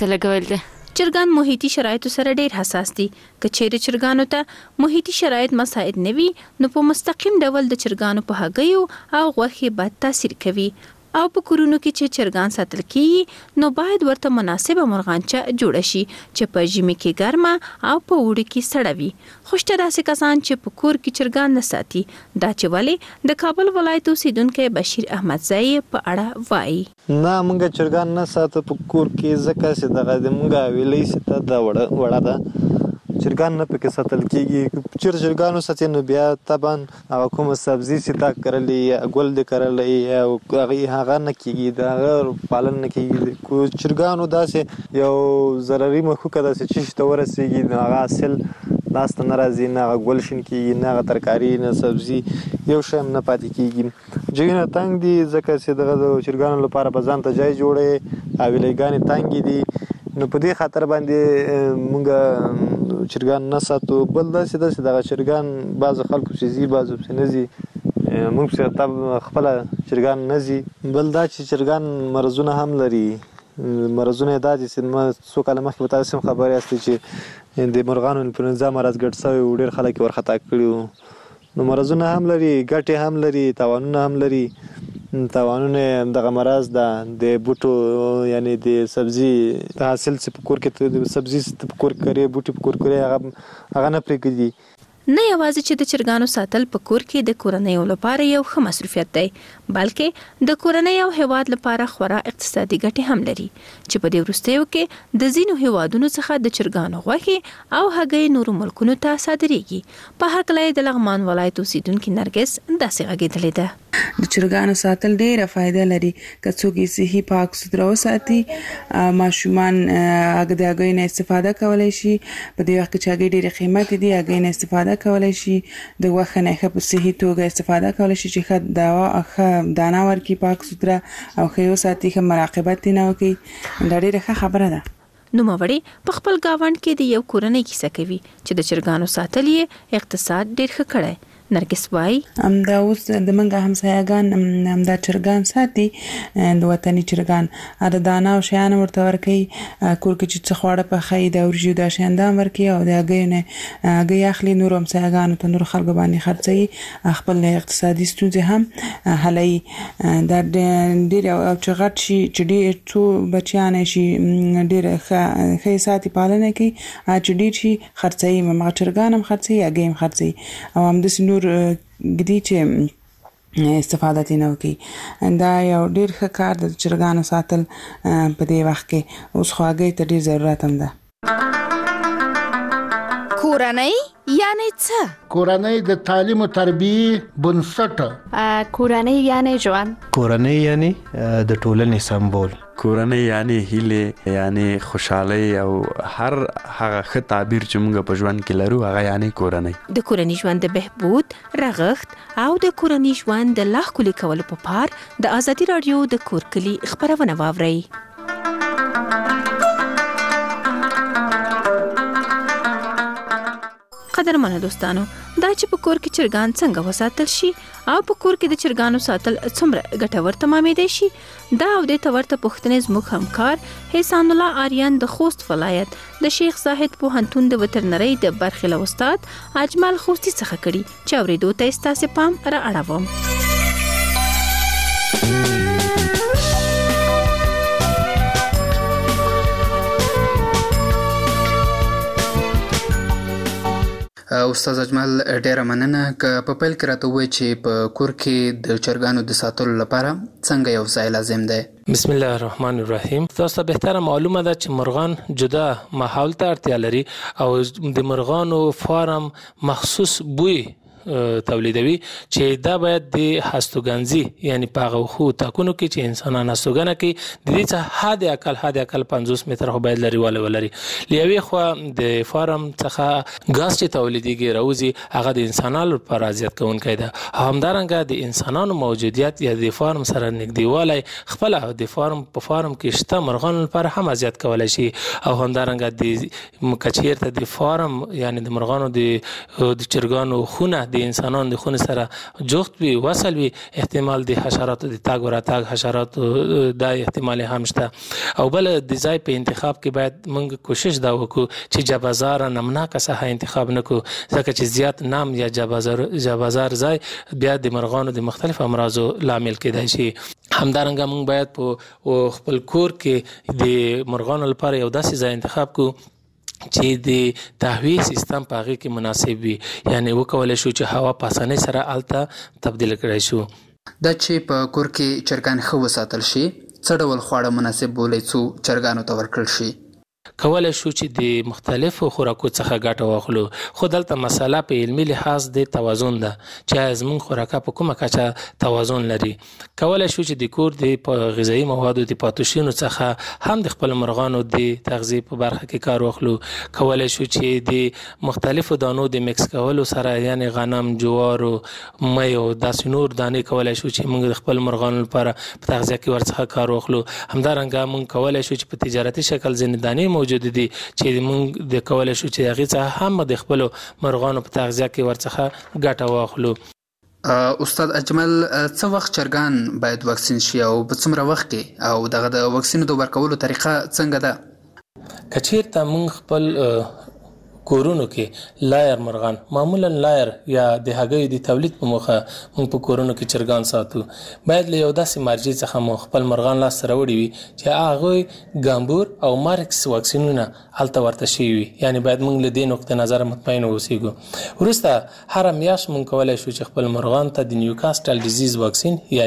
ته لګول دي. چرګان محیطي شرایطو سره ډیر حساس دي. که چیرې چرګانو ته محیطي شرایط مساعد نه وي نو په مستقیم ډول د چرګانو په هګیو او غوښې بد تاثیر کوي. او په کورونو کې چې چرګان ساتل کیږي نو باید ورته مناسبه مرغانچه جوړ شي چې په ژمي کې ګرمه او په اوړي کې سړه وي. خو شته داسې کسان چې په کور کې چرګان نه ساتي. دا چې ولې د کابل ولایت اوسیدونکي بشیر احمدزئی په اړه وایي. نه مونږ چرګان نه ساتو په کور کې ځکه چې دغه د مونږ ویلې سته د وړه ده چرګان نه پکې ساتل کیږي. چرګانو ساتي نو بیا طبعا هغه کوم سبزي چې تا کرلې ګل دې کرلې او هغه نه کیږي دا پالن نه کیږي. کو چرګانو داسې یو ضروري مخکې داسې چې ته ورسېږي نو هغه اصل لاس ته ناراضي نه غول شین کیږي نه ترکاری نه سبزي یو شیم نه پاتې کیږي. ځایونه تنګ دي ځکه چې دغه چرګانو لپاره په ځان ته ځای جوړې او ویلېګانې تنګ دي نو په دې خاطر باندې مونږ چرګان نه ساتو. بل داسې دغه چرګان بعض خلکو چې زی بعض په نزي مونږ څه تب خپل چرګان نزي. بل دا چې چرګان مرزونه هم لري. مرزونه دا چې ما څو کاله مخکې تاسو خبرې استې چې د مرغانو انفلونزا مرض ګډ شوی او ډېر خلک ورخطا کړي نو مرزونه هم لري ګټې هم لري تاوانونه هم لري. تاوانونه دغه مرض د بوټو یعنی د سبزي د حاصل څخه په کور کې د سبزي په کور کې بوټي په کور کې هغه نه پرېږدي. نه یوازې چې د چرګانو ساتل په کور کې د کورنیو لپاره یو ښه مصروفیت دی بلکې د کورنۍ او هیواد لپاره خورا اقتصادي ګټې هم لري چې په دې وروستیو کې د ځینو هیوادونو څخه د چرګانو غوښې او هګۍ نورو ملکونو ته صادریږي. په هکله د لغمان ولایت اوسیدونکي نرګس داسې غږېدلې ده. د چرګانو ساتل ډیره فائدہ لري که څوک یې صحي پاک سوتره وساتي. ماشومان د هګۍ نه استفاده کولای شي. په دې وخت کې چې هګۍ ډیره قیمتي دي هګۍ نه استفاده کولای شي. د غوښې نه په صحي توګه استفاده کولای شي چې ښه دانه ورکړي پاک سوتره او ښه وساتي ښه مراقبت نه وکړي. دا ډیره ښه خبره ده. نوموړی په خپل گاوند کې د یو کورنۍ کیسه کوي چې د چرګانو ساتل یې اقتصاد ډیر ښه کړی. نرګس وای دا اوس د منګه همسایګان دا چرګان ساتي د وطني چرګان د دانا او شیان ورته ورکي کور کې چې څخواړه په خې د ورجو د شاندام ورکي او د هغې نه هغې اخلي نور همسایګان ته نور خلک باندې خرڅي خپل اقتصادي ستونزې هم حلوي. دا ډېر او چغټ شي چې ډېر څو بچیان شي ډېر ښه ساتي پالنه کوي چې ډېر شي خرڅي مغه چرګان هم خرڅي هغې هم خرڅي او هم د نور ګدي چې استفاده تینه وکي. دا یو ډیر ښه کار د چرګانو ساتل په دې وخت کې اوس خو هغې ته ډیر ضرورت هم ده. کورنۍ یعنی څه؟ کورنۍ د تعلیم او تربیه بنسټ. کورنۍ یعنی ژوند. کورنۍ یعنی د ټولنې سمبول. کورنۍ یعنی هیله یعنی خوشحالي او هر هغه ښه تعبیر چې موږ په ژوند کې لرو هغه یعنی کورنۍ. د کورنۍ ژوند د بهبود رغښت او د کورنۍ ژوند د لا ښکلي کولو په پار د ازادي رادیو د کور کلي خبرونه واورئ. قدرمنو دوستانو دا چې په کور کې چرګان څنګه وساتل شي او په کور کې د چرګانو ساتل څومره ګټور تمامېدای شي دا او د تورته پښتنې زموږ همکار حسین الله آریان د خوست ولایت د شیخ زاهد پوهنتون د وترنرۍ د برخې له استاد اجمل خوستی څخه کړي چې اورېدو ته ستاسو پام را اړوم. استاد اجمل ډیره مننه که په پیل کې راته وایي چې په کور کې د چرګانو د ساتلو لپاره څنګه یو ځای لازم دی. بسم الله الرحمن الرحیم. تاسو بهتره معلومه ده چې مرغان جدا ماحول ته اړتیا لري او د مرغانو فارم مخصوص بوی تولیدوي چې دا باید د هستوګنځي یعنی په غوخو تاکونو کې چې انسانان هستوګنه کوي د دې څخه حد اقل 50 متر خو باید لري ولري. لیوي خو د فارم څخه غاز چې تولیديږي راوځي هغه د انسانانو لپاره اذیت کوونکی ده. همدارنګه د انسانانو موجودیت یا د فارم سره نږدېوالی خپل د فارم په فارم کې شته مرغانو لپاره هم اذیت کولای شي او همدارنګه د کچیرته د فارم یعنی د مرغانو د چرګانو خونه د انسانانو د خونې سره جفت وي وصل وي احتمال د حشراتو د تاګ وراتاګ حشراتو دا احتمال هم شته. او بل د ځای په انتخاب کې باید موږ کوشش دا وکړو چې جبازار نمناکه ساحه انتخاب نکړو ځکه چې زیات نام یا جبازار ځای بیا د مرغانو د مختلف امراضو لامل کېدای شي. همدارنګه موږ باید په خپل کور کې د مرغانو لپاره یو داسې ځای انتخاب کړو چې د تهویه سیستم په هغې کې مناسب وي، یعنی وکولی شو چې هوا په اسانۍ سره هلته تبدیل کړی شو. دا چې په کور کې چرګان ښه وساتل شي څه ډول خواړه مناسب بولئ څو چرګانو ته ورکړل شي؟ کولای شو چې د مختلفو خوراکو څخه ګټه واخلو، خو دلته مسله په علمي لحاظ د توازن ده چې زموږ خوراکه په کومه کچه توازن لري. کولای شو چې د کور د غذایي موادو د پاتوشینو څخه هم د خپل مرغانو د تغذیه په برخه کې کار واخلو. کولای شو چې د مختلفو دانو د مکس کولو سره یعنی غنم، جوار او مۍ او داسې نور دانې کولای شو چې موږ د خپل مرغانو لپاره په تغذیه کې ورڅخه کار واخلو. همدارنګه موږ کولای شو چې په تجارتي شکل ځینې دانې موجود دي چې موږ د کولای شو چې هغې څخه هم د خپلو مرغانو په تغذیه کې ورڅخه ګټه واخلو. استاد اجمل څه وخت چرګان باید واکسین شي او په څومره وخت کې او دغه د واکسینو د ورکولو طریقه څنګه ده؟ که چیرته موږ خپل کورونو کې لایر مرغان معمولا لایر یا د هګیو د تولید په موخه موږ په کورونو کې چرګان ساتو، باید له یو داسې مرجع څخه مو خپل مرغان لاسته راوړي وي چې هغوی ګامبور او مارکس واکسینونه هلته ورته شوي وي، یعنی باید موږ له دې نقطې نظره مطمئن اوسیږو. وروسته هره میاشت موږ کولی شو چې خپل مرغان ته د نیوکاسټل ډیزیز واکسین یا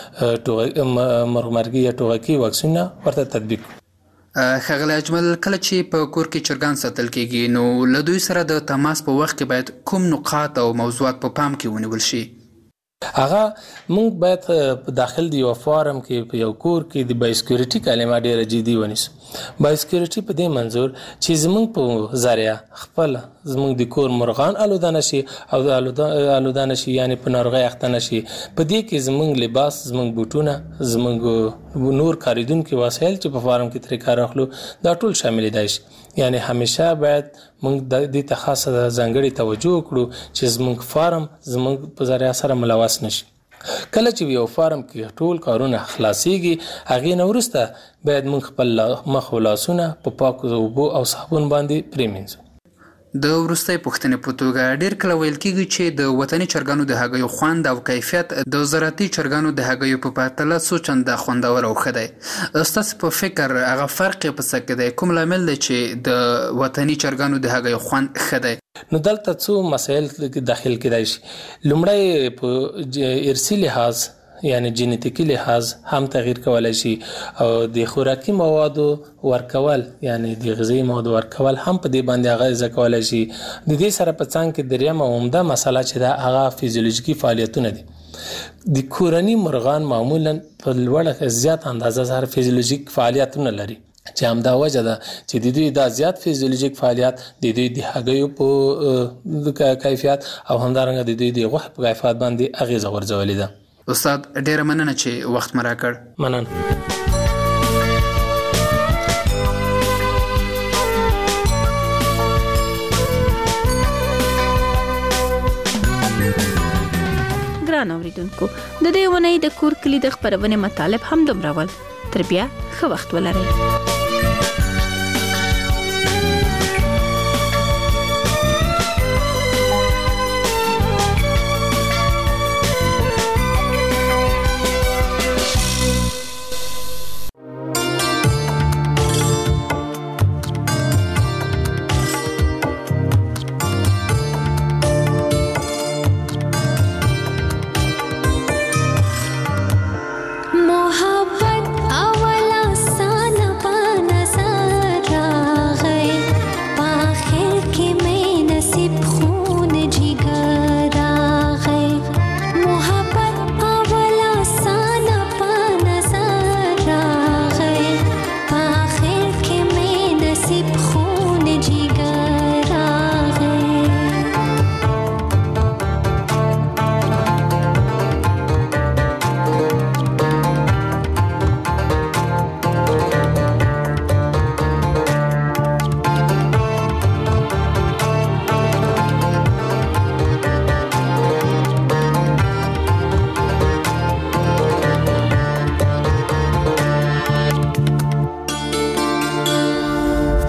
مرغمرګي یا ټوغکي واکسینونه ورته تطبیق کړو. ښاغلی اجمل کله چې په کور کې چرګان ساتل کیږي نو له دوی سره د تماس په وخت کې باید کوم نقاط او موضوعات په پام کې ونیول شي؟ هغه موږ باید په داخل د یو فارم کې په یو کور کې د بایوسکیورټي کلمه ډیره جدي ونیسو. بایوسکیورټي په دې منظور چې زموږ په ذریعه خپل زموږ د کور مرغان الوده نشي او الوده نشي یعنی په ناروغۍ اخته نشي. په دې کې زموږ لباس، زموږ بوټونه، زموږ نور کاریدونکي وسایل چې په فارم کې ترې کار اخلو دا ټول شاملېدای شي. یعنی همیشه باید موږ د دې ته خاصه ځانګړې توجه وکړو چې زموږ فارم زموږ په ذریعه سره ملوث نشي. کله چې یو فارم کې ټول کارونه خلاصيږي هغې نه وروسته باید موږ خپل مخ او لاسونه په پاکو اوبو او صابون باندې پرېمینځو. د وروستۍ پوښتنې په توګه ډېر کله ویل کېږي چې د وطني چرګانو د هګیو خوند او کیفیت د زراعتي چرګانو د هګیو په پرتله څو چنده خوندور او ښه دی. ستاسو په فکر هغه فرق یې په څه کې دی؟ کوم لامل دی چې د وطني چرګانو د هګیو خوند ښه دی؟ نو دلته څو مسایل داخل کېدای شي. لومړی په ارثي لحاظ یعنی جینیتیکي لحاظ هم تغییر کولای شي او د خوراکي موادو ورکول یعنی د غذایي موادو ورکول هم په دې باندې اغیزه کولای شي. د دې سره په څنګ کې درېیمه عمده مسله چې دا هغه فیزیولوژیکي فعالیتونه دي. د کورني مرغان معمولا په لوړه زیات اندازه سره فیزیولوژیک فعالیتونه لري چې همدا وجه ده چې د دوی دا زیات فیزیولوژیک فعالیت د دوی د هګیو په کیفیت او همدارنګه د دوی د غوښې په کیفیت باندې اغیزه غورځولې ده. استاد ډیره مننه چې وخت مو راکړ. مننه. ګران اوریدونکو د دې ونې د کور کلی د خبرونه مطالب هم دومره ول. تر بیا ښه وخت ولرئ. मोहब्बत अवला सा न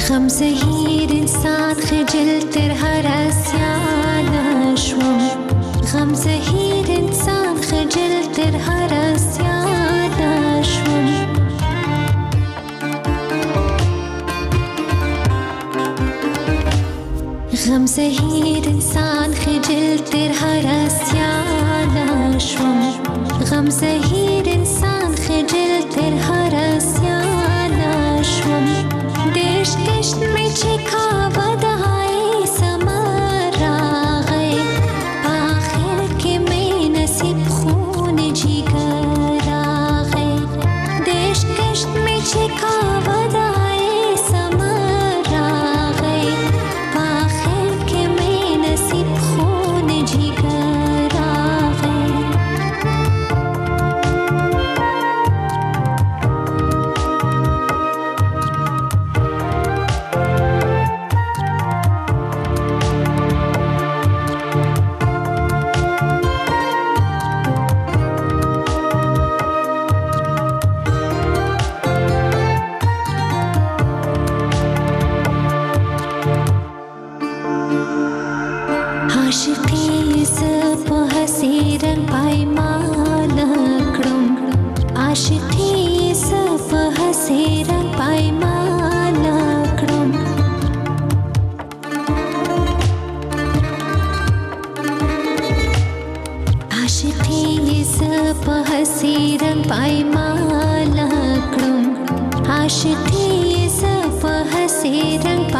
غم زهیر انسان خجل تر هر اسیانه شوم غم زهیر انسان خجل تر هر اسیانه شوم غم زهیر انسان خجل تر هر اسیانه شوم غم زهیر انسان خجل تر هر اسیانه شوم دیش کشت می چکا ودای سمر راغی آخر که می نصیب خون جیگر راغی دیش کشت می چکا ودای سمر راغی آخر که می نصیب خون جیگر راغی عاشقی ز په هسې رنګ پایمال کړم عاشقی ز په هسې رنګ پایمال کړم عاشقی ز په هسې رنګ پایمال کړم عاشقی ز په هسې رنګ